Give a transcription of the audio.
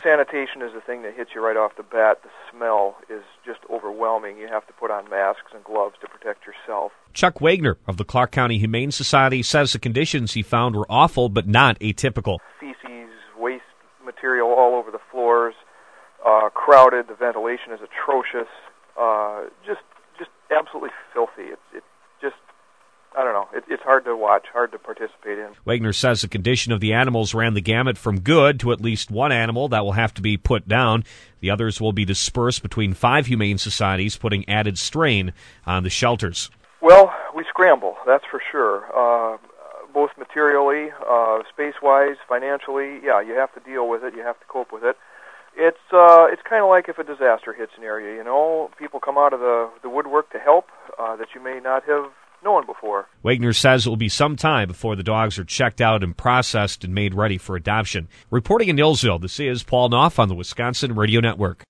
Sanitation is the thing that hits you right off the bat. The smell is just overwhelming. You have to put on masks and gloves to protect yourself. Chuck Wagner of the Clark County Humane Society says the conditions he found were awful but not atypical. Feces, waste material all over the floors, crowded. The ventilation is atrocious. Just absolutely filthy. It's just, I don't know. It's hard to watch, hard to participate in. Wagner says the condition of the animals ran the gamut from good to at least one animal that will have to be put down. The others will be dispersed between 5 humane societies, putting added strain on the shelters. Well, we scramble, that's for sure. Both materially, space-wise, financially. Yeah, you have to deal with it. You have to cope with it. It's kind of like if a disaster hits an area. You know, people come out of the woodwork to help that you may not have known before. Wagner says it will be some time before the dogs are checked out and processed and made ready for adoption. Reporting in Neillsville, this is Paul Knopf on the Wisconsin Radio Network.